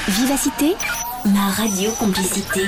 Vivacité, ma radio complicité.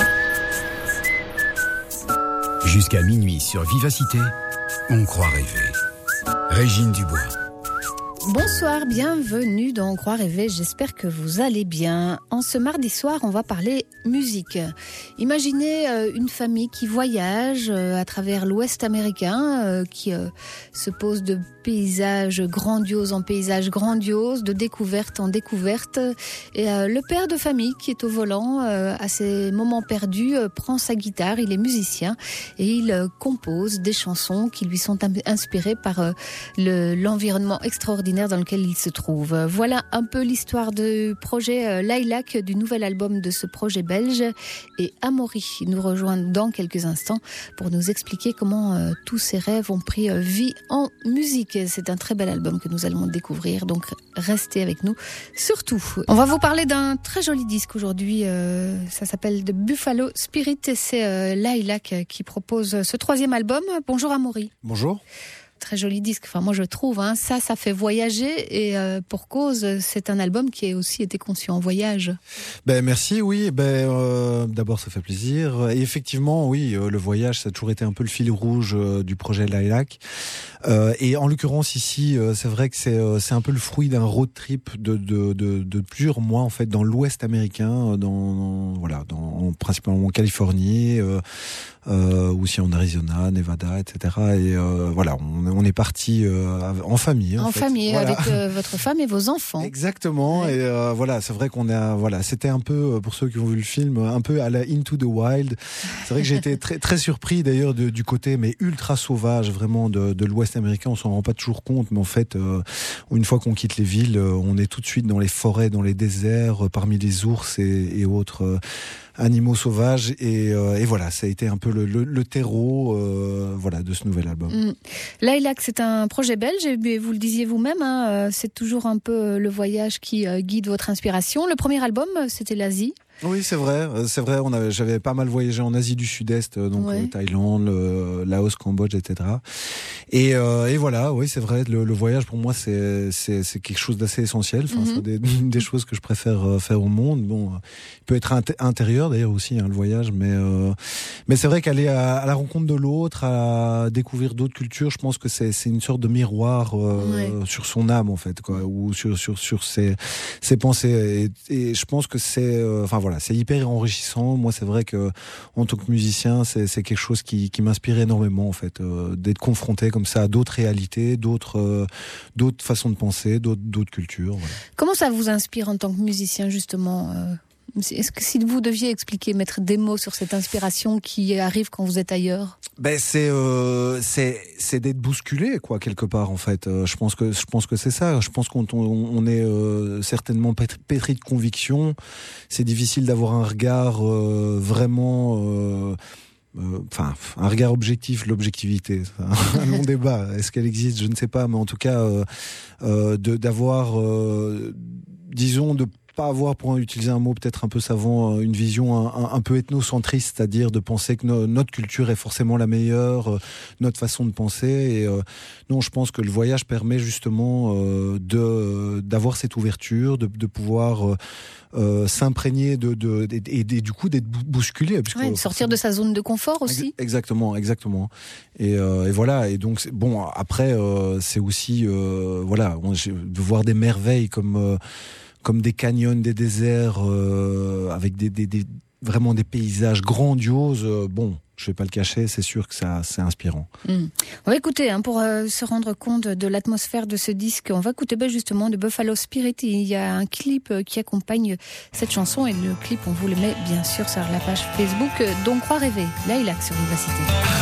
Jusqu'à minuit sur Vivacité, on croit rêver. Régine Dubois. Bonsoir, bienvenue dans On croit rêver, j'espère que vous allez bien. En ce mardi soir, on va parler musique. Imaginez une famille qui voyage à travers l'Ouest américain, qui se pose de paysages grandioses en paysages grandioses, de découverte en découverte. Et le père de famille qui est au volant, à ses moments perdus, prend sa guitare, il est musicien et il compose des chansons qui lui sont inspirées par l'environnement extraordinaire dans lequel il se trouve. Voilà un peu l'histoire du projet Lilac, du nouvel album de ce projet belge. Et Amaury nous rejoint dans quelques instants pour nous expliquer comment tous ces rêves ont pris vie en musique. C'est un très bel album que nous allons découvrir, donc restez avec nous. Surtout, on va vous parler d'un très joli disque aujourd'hui. Ça s'appelle The Buffalo Spirit et c'est Lilac qui propose ce troisième album. Bonjour Amaury. Bonjour. Très joli disque, enfin moi je trouve, ça fait voyager et pour cause, c'est un album qui a aussi été conçu en voyage. Merci, oui, d'abord ça fait plaisir. Et effectivement, oui, le voyage ça a toujours été un peu le fil rouge du projet Lilac. Et en l'occurrence ici, c'est vrai que c'est un peu le fruit d'un road trip de plusieurs mois en fait dans l'Ouest américain, principalement en Californie, aussi en Arizona, Nevada, etc. Et on est parti en famille. En fait. famille, voilà. avec votre femme et vos enfants. Exactement. Ouais. Et c'est vrai qu'on c'était un peu, pour ceux qui ont vu le film, un peu à la Into the Wild. C'est vrai que j'ai été très très surpris d'ailleurs du côté mais ultra sauvage vraiment de l'Ouest américain. On s'en rend pas toujours compte, mais en fait, une fois qu'on quitte les villes, on est tout de suite dans les forêts, dans les déserts, parmi les ours et autres animaux sauvages et voilà, ça a été un peu le terreau de ce nouvel album. Lilac, c'est un projet belge et vous le disiez vous-même, c'est toujours un peu le voyage qui guide votre inspiration. Le premier album, c'était l'Asie. Oui, c'est vrai. J'avais pas mal voyagé en Asie du Sud-Est, Thaïlande, Laos, Cambodge, etc. Et voilà, oui, c'est vrai. Le voyage pour moi, c'est quelque chose d'assez essentiel. Enfin, c'est des choses que je préfère faire au monde. Bon, il peut être intérieur d'ailleurs aussi, le voyage, mais c'est vrai qu'aller à la rencontre de l'autre, à découvrir d'autres cultures, je pense que c'est une sorte de miroir sur son âme en fait, quoi, ou sur ses pensées. Et je pense que c'est hyper enrichissant. Moi, c'est vrai que en tant que musicien, c'est quelque chose qui m'inspire énormément en fait, d'être confronté comme ça à d'autres réalités, d'autres façons de penser, d'autres cultures. Voilà. Comment ça vous inspire en tant que musicien justement Est-ce que si vous deviez mettre des mots sur cette inspiration qui arrive quand vous êtes ailleurs? C'est d'être bousculé quoi quelque part en fait. Je pense que c'est ça. Je pense qu'on est certainement pétri de conviction. C'est difficile d'avoir un regard vraiment un regard objectif, l'objectivité, c'est un long débat. Est-ce qu'elle existe? Je ne sais pas, mais en tout cas, d'avoir, disons, de pas avoir, pour utiliser un mot peut-être un peu savant, une vision un peu ethnocentriste, c'est-à-dire de penser que notre culture est forcément la meilleure, notre façon de penser. Et non, je pense que le voyage permet justement d'avoir cette ouverture, de pouvoir s'imprégner et du coup d'être bousculé. Sortir de sa zone de confort aussi. Exactement. Et voilà. Et donc bon, après c'est aussi de voir des merveilles comme des canyons, des déserts, avec vraiment des paysages grandioses. Je vais pas le cacher, c'est sûr que c'est inspirant. On va écouter, pour se rendre compte de l'atmosphère de ce disque, on va écouter justement de Buffalo Spirit. Il y a un clip qui accompagne cette chanson et le clip, on vous le met bien sûr sur la page Facebook d'On croit rêver. Lilac sur Vivacité.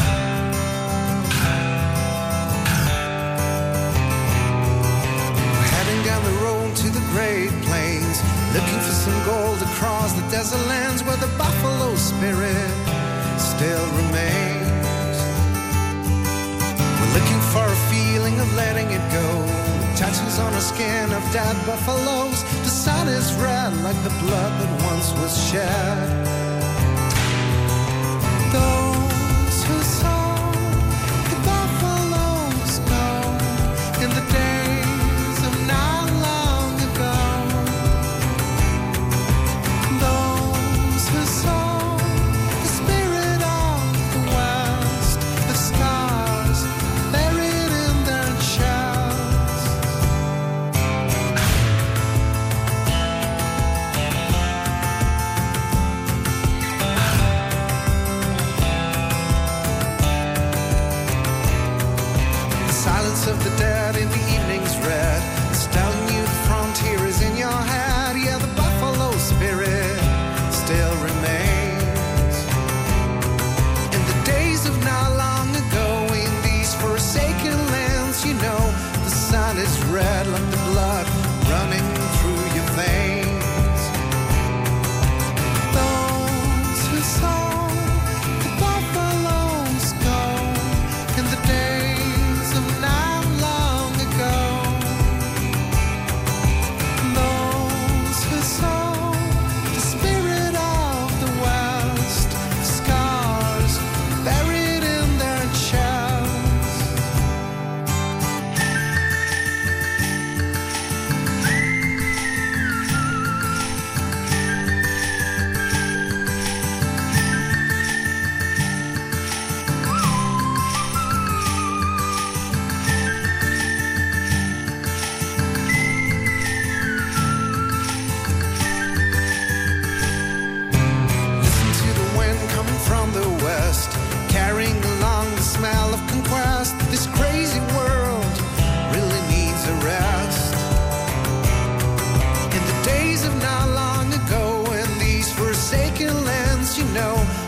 To the Great Plains, looking for some gold across the desert lands where the buffalo spirit still remains. We're looking for a feeling of letting it go, tattoos on our skin of dead buffaloes. The sun is red like the blood that once was shed. Those who saw the buffaloes go in the days of not long ago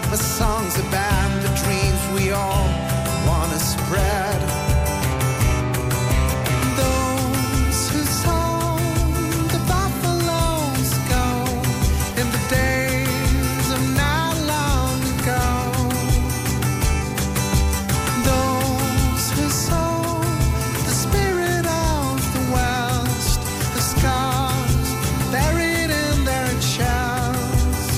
My songs about the dreams we all want to spread. Those who saw the buffaloes go in the days of not long ago. Those who saw the spirit of the West, the scars buried in their chests.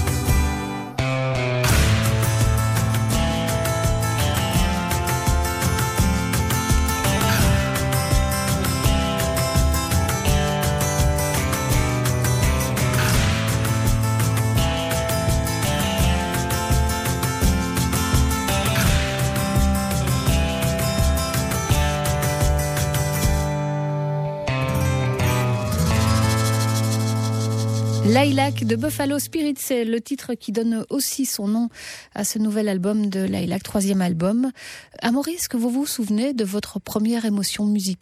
Lilac de Buffalo Spirit, c'est le titre qui donne aussi son nom à ce nouvel album de Lilac, 3e album. Amaury, est-ce que vous vous souvenez de votre première émotion musicale ?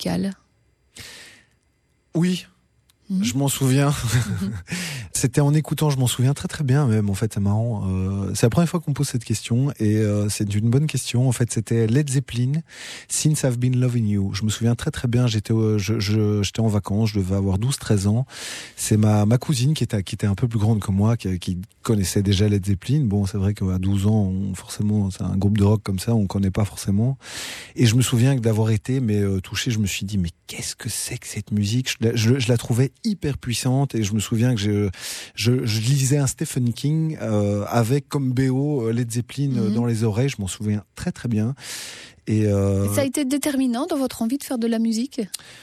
Oui, je m'en souviens. C'était en écoutant, je m'en souviens très très bien même, en fait, c'est marrant. C'est la première fois qu'on pose cette question et c'est une bonne question. En fait, c'était Led Zeppelin, Since I've Been Loving You. Je me souviens très très bien, j'étais en vacances, je devais avoir 12-13 ans. C'est ma cousine qui était un peu plus grande que moi, qui connaissait déjà Led Zeppelin. Bon, c'est vrai qu'à 12 ans, forcément, c'est un groupe de rock comme ça, on connaît pas forcément. Et je me souviens d'avoir été touché, je me suis dit, mais qu'est-ce que c'est que cette musique ? Je la trouvais hyper puissante et je me souviens que je lisais un Stephen King avec comme BO Led Zeppelin dans les oreilles, je m'en souviens très très bien. Et ça a été déterminant dans votre envie de faire de la musique ?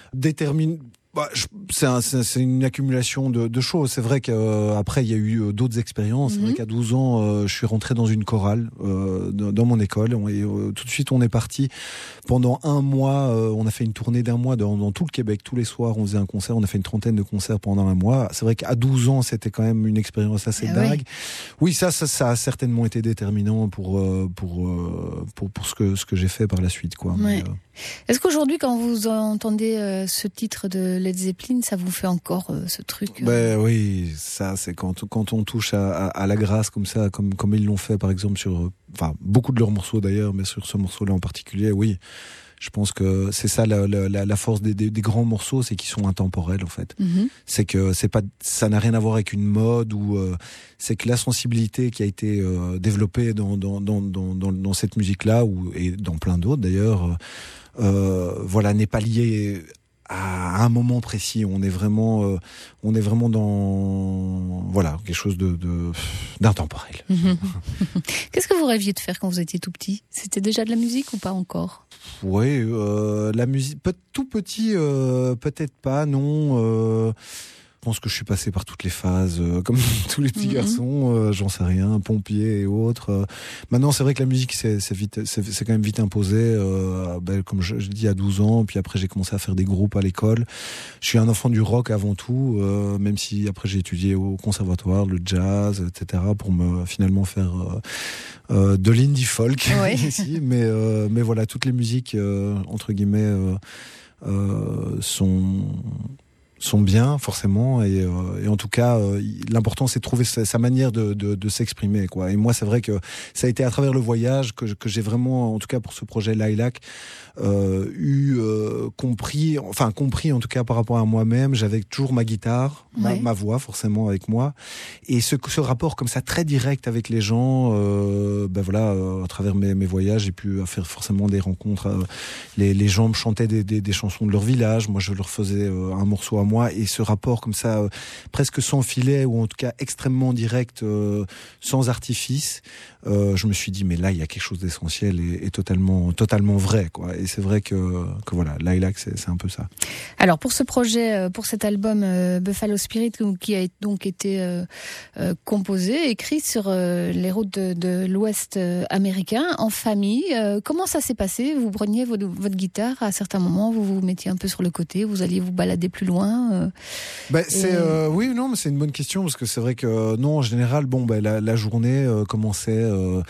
C'est une accumulation de choses. C'est vrai qu'après il y a eu d'autres expériences. C'est vrai qu'à 12 ans, je suis rentré dans une chorale dans mon école. Et tout de suite, on est parti pendant un mois. On a fait une tournée d'1 mois dans tout le Québec. Tous les soirs, on faisait un concert. On a fait une 30aine de concerts pendant 1 mois. C'est vrai qu'à 12 ans, c'était quand même une expérience assez dingue. Oui, ça a certainement été déterminant pour ce que j'ai fait par la suite, quoi. Ouais. Est-ce qu'aujourd'hui, quand vous entendez ce titre de Led Zeppelin, ça vous fait encore ce truc Oui, ça, c'est quand on touche à la grâce comme ça, comme ils l'ont fait, par exemple, sur beaucoup de leurs morceaux d'ailleurs, mais sur ce morceau-là en particulier, oui. Je pense que c'est ça la force des grands morceaux, c'est qu'ils sont intemporels en fait. C'est que ça n'a rien à voir avec une mode ou c'est que la sensibilité qui a été développée dans cette musique-là et dans plein d'autres d'ailleurs, n'est pas liée à un moment précis. On est vraiment dans quelque chose d'intemporel. Qu'est-ce que vous rêviez de faire quand vous étiez tout petit ? C'était déjà de la musique ou pas encore ? Oui, la musique, tout petit, peut-être pas, non. Je pense que je suis passé par toutes les phases, comme tous les petits garçons, j'en sais rien, pompier et autres. Maintenant, c'est vrai que la musique, c'est quand même vite imposé. Comme je dis, à 12 ans, puis après j'ai commencé à faire des groupes à l'école. Je suis un enfant du rock avant tout, même si après j'ai étudié au conservatoire, le jazz, etc., pour me finalement faire de l'indie folk ici. Mais voilà, toutes les musiques entre guillemets sont bien forcément et en tout cas l'important c'est de trouver sa manière de s'exprimer, quoi. Et moi c'est vrai que ça a été à travers le voyage que j'ai vraiment, en tout cas pour ce projet Lilac, compris en tout cas par rapport à moi-même. J'avais toujours ma guitare, ma voix forcément avec moi, et ce rapport comme ça très direct avec les gens, à travers mes voyages j'ai pu faire forcément des rencontres. Les gens me chantaient des chansons de leur village, moi je leur faisais un morceau à moi, et ce rapport comme ça presque sans filet, ou en tout cas extrêmement direct, sans artifice, je me suis dit mais là il y a quelque chose d'essentiel et totalement vrai, quoi. Et c'est vrai que voilà, Lilac c'est un peu ça. Alors pour ce projet, pour cet album Buffalo Spirit, qui a donc été composé, écrit sur les routes de l'Ouest américain en famille, comment ça s'est passé ? Vous preniez votre guitare à certains moments, vous vous mettiez un peu sur le côté, vous alliez vous balader plus loin, matin Oui, non, mais c'est une bonne question parce que c'est vrai que non, en général, la journée commençait.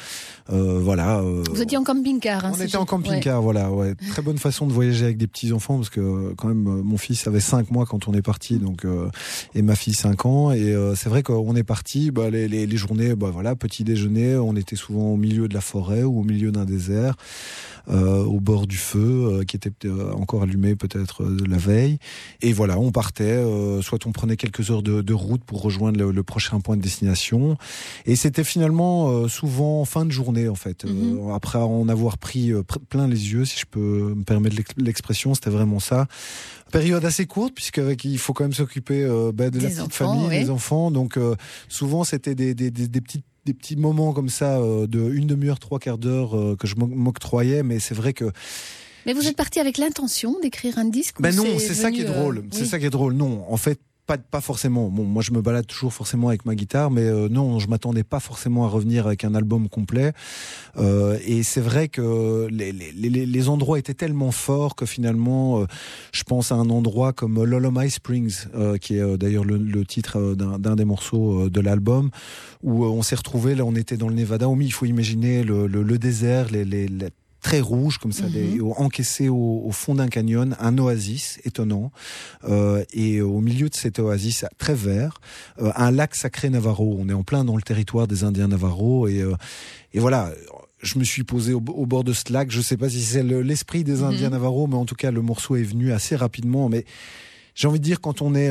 Vous étiez en camping-car. On était en camping-car, voilà. Ouais. Très bonne façon de voyager avec des petits enfants parce que quand même, mon fils avait 5 mois quand on est parti, donc et ma fille 5 ans. Et c'est vrai qu'on est parti. Les journées, petit déjeuner, on était souvent au milieu de la forêt ou au milieu d'un désert. Au bord du feu qui était encore allumé peut-être la veille, et voilà, on partait, soit on prenait quelques heures de route pour rejoindre le prochain point de destination, et c'était finalement souvent en fin de journée en fait. Après en avoir pris plein les yeux, si je peux me permettre l'expression, c'était vraiment ça. Période assez courte puisqu'il faut quand même s'occuper de la petite famille, des enfants, donc souvent c'était des petits moments comme ça de une demi-heure, 3/4 d'heure que je m'octroyais, mais c'est vrai que... Mais vous êtes parti avec l'intention d'écrire un disque? Non, c'est ça qui est drôle. C'est ça qui est drôle. Non, en fait, pas forcément. Bon, moi je me balade toujours forcément avec ma guitare, mais non, je m'attendais pas forcément à revenir avec un album complet. Et c'est vrai que les endroits étaient tellement forts que finalement, je pense à un endroit comme Lolomai Springs, qui est d'ailleurs le titre d'un des morceaux de l'album, où on s'est retrouvés. Là, on était dans le Nevada. Il faut imaginer le désert, les très rouge comme ça, encaissé au fond d'un canyon, un oasis étonnant, et au milieu de cet oasis très vert, un lac sacré Navarro. On est en plein dans le territoire des Indiens Navarro, et voilà. Je me suis posé au bord de ce lac. Je sais pas si c'est l'esprit des Indiens Navarro, mais en tout cas le morceau est venu assez rapidement. Mais j'ai envie de dire, quand on est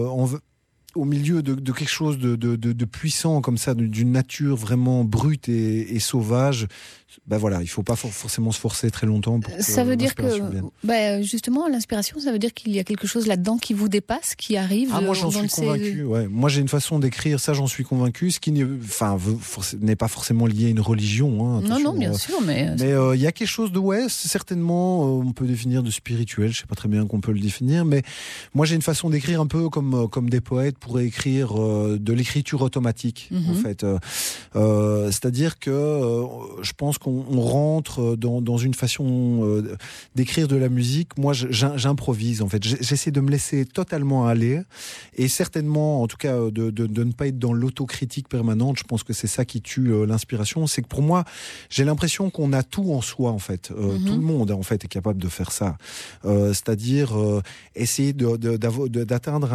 au milieu de quelque chose de puissant comme ça, d'une nature vraiment brute et sauvage, il faut pas forcément se forcer très longtemps pour que ça veut dire que vienne. Justement, l'inspiration, ça veut dire qu'il y a quelque chose là-dedans qui vous dépasse, qui arrive. Moi j'en suis convaincu. Ouais. Moi j'ai une façon d'écrire, ça j'en suis convaincu, ce qui n'est pas forcément lié à une religion. Non, bien sûr, mais il y a quelque chose de certainement on peut définir de spirituel. Je sais pas très bien qu'on peut le définir, mais moi j'ai une façon d'écrire un peu comme des poètes pourraient écrire de l'écriture automatique en fait. C'est-à-dire que je pense qu'on rentre dans une façon d'écrire de la musique. Moi, j'improvise en fait. J'essaie de me laisser totalement aller, et certainement, en tout cas, de ne pas être dans l'autocritique permanente. Je pense que c'est ça qui tue l'inspiration. C'est que pour moi, j'ai l'impression qu'on a tout en soi en fait. Tout le monde en fait est capable de faire ça. C'est-à-dire essayer d'atteindre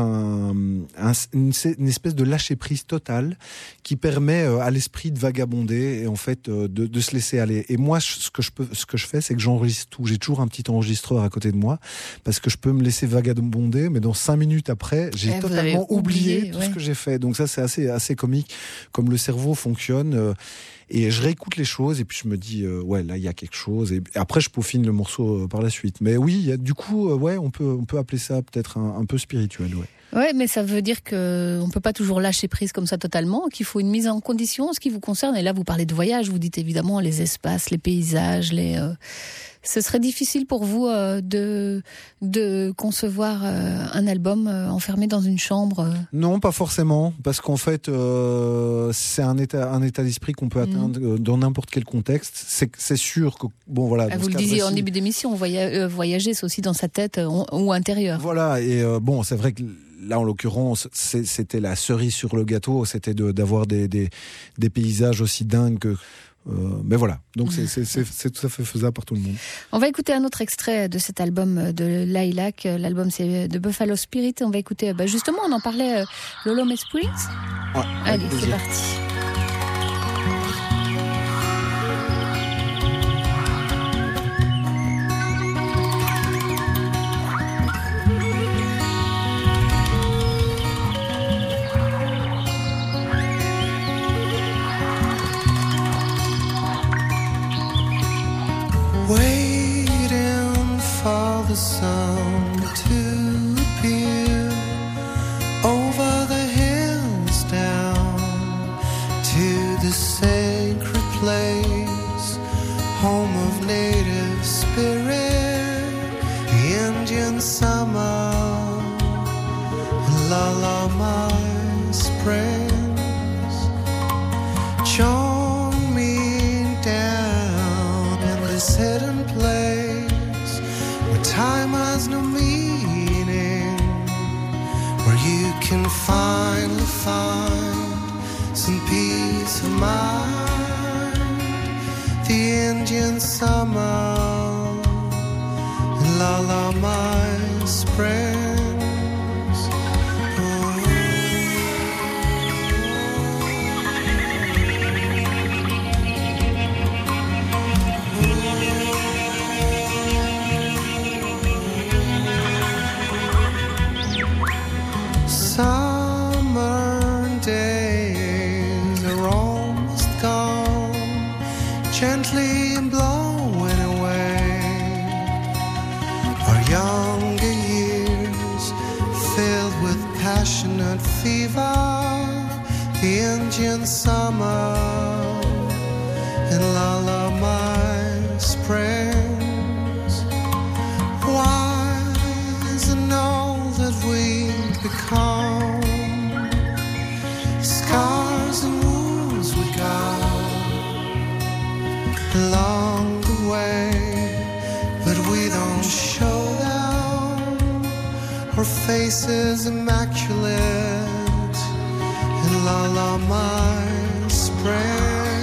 une espèce de lâcher prise totale qui permet à l'esprit de vagabonder et en fait de se laisser aller. Et moi, ce que je fais, c'est que j'enregistre tout. J'ai toujours un petit enregistreur à côté de moi parce que je peux me laisser vagabonder, mais dans 5 minutes après, j'ai totalement oublié tout ce que j'ai fait. Donc ça, c'est assez comique comme le cerveau fonctionne. Et je réécoute les choses et puis je me dis là il y a quelque chose, et après je peaufine le morceau par la suite. Mais oui, il y a, du coup on peut appeler ça peut-être un peu spirituel. Ouais, mais ça veut dire qu'on peut pas toujours lâcher prise comme ça totalement, qu'il faut une mise en condition en ce qui vous concerne. Et là, vous parlez de voyage, vous dites évidemment les espaces, les paysages, ce serait difficile pour vous de concevoir un album enfermé dans une chambre Non, pas forcément, parce qu'en fait, c'est un état d'esprit qu'on peut atteindre dans n'importe quel contexte. C'est sûr que vous le disiez en début d'émission, voyager, c'est aussi dans sa tête ou intérieur. Voilà, et c'est vrai que là, en l'occurrence, c'était la cerise sur le gâteau, c'était d'avoir des paysages aussi dingues que... mais voilà, donc c'est tout à fait faisable par tout le monde. On va écouter un autre extrait de cet album de Lilac. L'album, c'est de Buffalo Spirit. On va écouter, justement, on en parlait, Lolomai Springs. Ouais, allez, c'est parti. Waiting for the sun to appear over the hills down to the sacred place, home of native spirit, Indian summer, Lolomai Springs. Join me down in this hidden place where time has no meaning, some peace of mind. The Indian summer and la la my springs. Summer days are almost gone, gently blowing away our younger years, filled with passionate fever. The Indian summer and la la my springs. Wise and old that we become, scars and wounds we got along the way, but we don't show them. Our faces immaculate in la la my spring.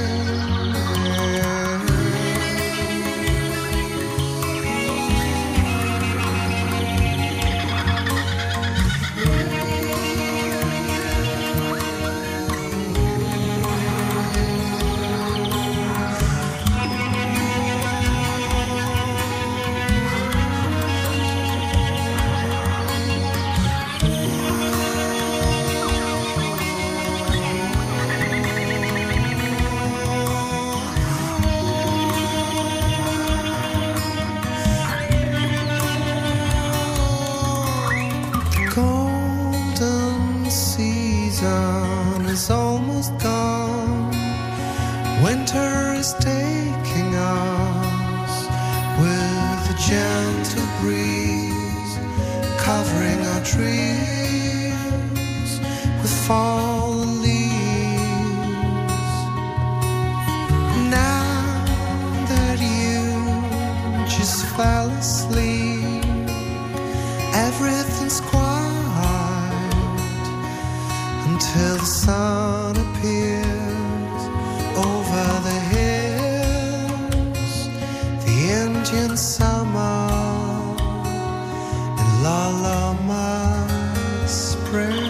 Golden season is almost gone. Winter is taking us with a gentle breeze, covering our trees with fallen leaves. Now that you just fell asleep, everything's quiet until the sun appears over the hills. The Indian summer and la la my spring.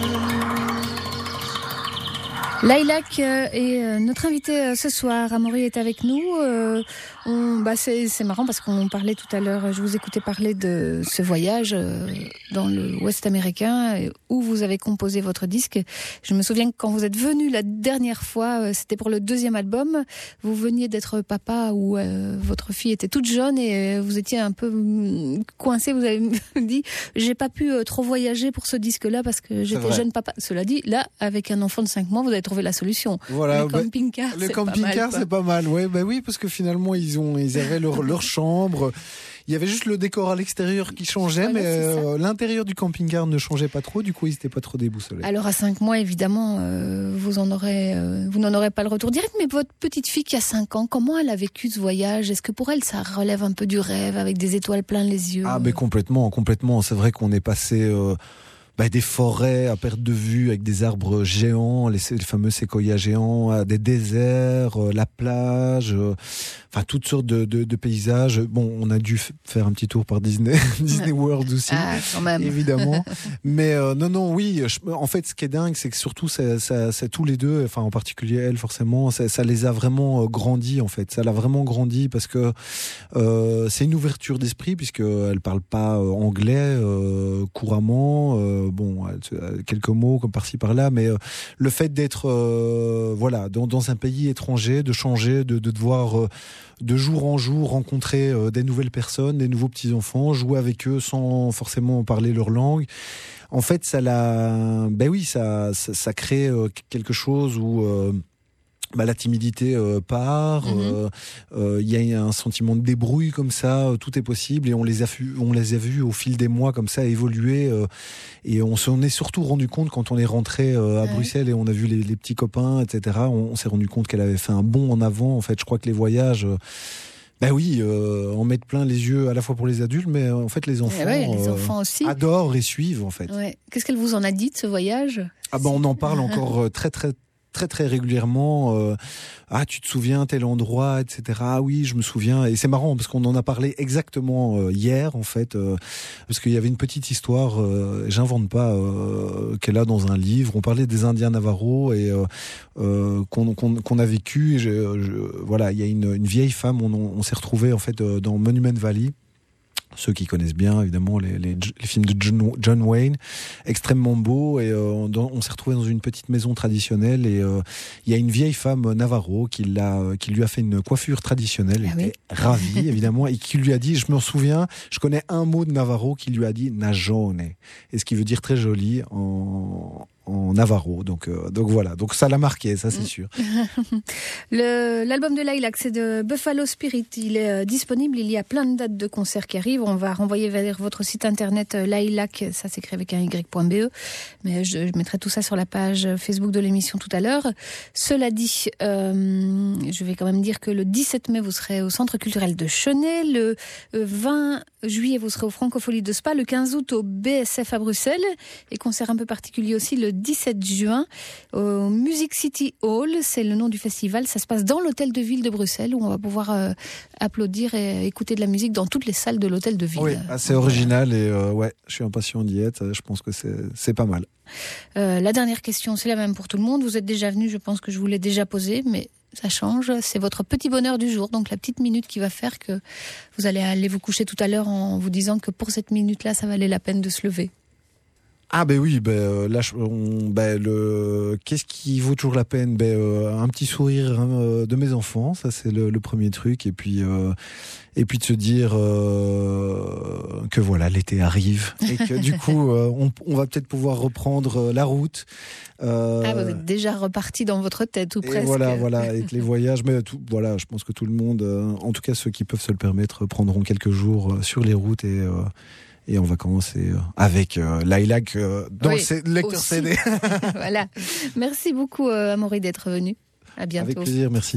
Lilac est notre invité ce soir. Amaury est avec nous. C'est marrant parce qu'on parlait tout à l'heure, je vous écoutais parler de ce voyage dans le Ouest américain où vous avez composé votre disque. Je me souviens que quand vous êtes venu la dernière fois, c'était pour le 2e album, vous veniez d'être papa où votre fille était toute jeune et vous étiez un peu coincé. Vous avez dit, j'ai pas pu trop voyager pour ce disque-là parce que j'étais jeune papa. Cela dit, là, avec un enfant de 5 mois, vous avez trouvé la solution. Voilà, le camping-car, c'est pas mal. Ouais, oui, parce que finalement, ils avaient leur chambre. Il y avait juste le décor à l'extérieur qui changeait, mais l'intérieur du camping-car ne changeait pas trop. Du coup, ils n'étaient pas trop déboussolés. Alors, à 5 mois, évidemment, vous n'en aurez pas le retour direct. Mais votre petite fille qui a 5 ans, comment elle a vécu ce voyage? Est-ce que pour elle, ça relève un peu du rêve avec des étoiles plein les yeux? Ah, mais complètement. C'est vrai qu'on est passé des forêts à perte de vue avec des arbres géants, les fameux séquoias géants, des déserts, la plage, toutes sortes de paysages. Bon, on a dû faire un petit tour par Disney World aussi, quand même. Évidemment. Mais oui. En fait, ce qui est dingue, c'est que surtout, ça tous les deux, enfin en particulier elle, forcément, ça les a vraiment grandi en fait. Ça l'a vraiment grandi parce que c'est une ouverture d'esprit puisque elle parle pas anglais couramment. Quelques mots comme par-ci par-là, mais le fait d'être dans un pays étranger, de changer, de devoir de jour en jour rencontrer des nouvelles personnes, des nouveaux petits-enfants, jouer avec eux sans forcément parler leur langue. En fait, ça crée quelque chose où la timidité part, il y a un sentiment de débrouille comme ça, tout est possible et on les a vus au fil des mois comme ça évoluer et on s'en est surtout rendu compte quand on est rentré à Bruxelles et on a vu les petits copains, etc. On s'est rendu compte qu'elle avait fait un bond en avant. En fait, je crois que les voyages en mettent plein les yeux à la fois pour les adultes, mais en fait les enfants aussi adorent et suivent en fait. Ouais. Qu'est-ce qu'elle vous en a dit de ce voyage? On en parle encore très très très très régulièrement. Ah, tu te souviens tel endroit, etc. Ah oui, je me souviens. Et c'est marrant parce qu'on en a parlé exactement hier en fait, parce qu'il y avait une petite histoire. J'invente pas, qu'elle a dans un livre. On parlait des Indiens Navarro et qu'on a vécu. Voilà, il y a une vieille femme. On s'est retrouvé en fait dans Monument Valley. Ceux qui connaissent bien, évidemment, les films de John Wayne, extrêmement beaux. Et on s'est retrouvé dans une petite maison traditionnelle. Et il y a une vieille femme Navarro qui lui a fait une coiffure traditionnelle. Elle était ravie, évidemment, et qui lui a dit, je me souviens, je connais un mot de Navarro qui lui a dit najone, et ce qui veut dire très joli en Navarro. Donc voilà. Donc ça l'a marqué, ça c'est sûr. L'album de Lilac, c'est de Buffalo Spirit. Il est disponible. Il y a plein de dates de concerts qui arrivent. On va renvoyer vers votre site internet Lilac, ça s'écrit avec un y.be. Mais je mettrai tout ça sur la page Facebook de l'émission tout à l'heure. Cela dit, je vais quand même dire que le 17 mai, vous serez au Centre culturel de Chennai. Le 20 juillet, vous serez au Francophonie de Spa. Le 15 août, au BSF à Bruxelles. Et concert un peu particulier aussi, le 17 juin, au Music City Hall. C'est le nom du festival. Ça se passe dans l'hôtel de ville de Bruxelles, où on va pouvoir applaudir et écouter de la musique dans toutes les salles de l'hôtel de ville. Oui, assez original et ouais, je suis impatient d'y être. Je pense que c'est pas mal. La dernière question, c'est la même pour tout le monde. Vous êtes déjà venu, je pense que je vous l'ai déjà posée, mais ça change. C'est votre petit bonheur du jour, donc la petite minute qui va faire que vous allez aller vous coucher tout à l'heure en vous disant que pour cette minute-là, ça valait la peine de se lever. Ah ben oui, là, qu'est-ce qui vaut toujours la peine? Un petit sourire de mes enfants, ça c'est le premier truc, et puis de se dire que voilà, l'été arrive et que du coup on va peut-être pouvoir reprendre la route. Vous êtes déjà reparti dans votre tête ou presque. Voilà, avec les voyages, mais voilà, je pense que tout le monde, en tout cas ceux qui peuvent se le permettre, prendront quelques jours sur les routes et on va commencer avec Lilac dans le lecteur CD. Voilà. Merci beaucoup, Amaury, d'être venu. À bientôt. Avec plaisir, merci.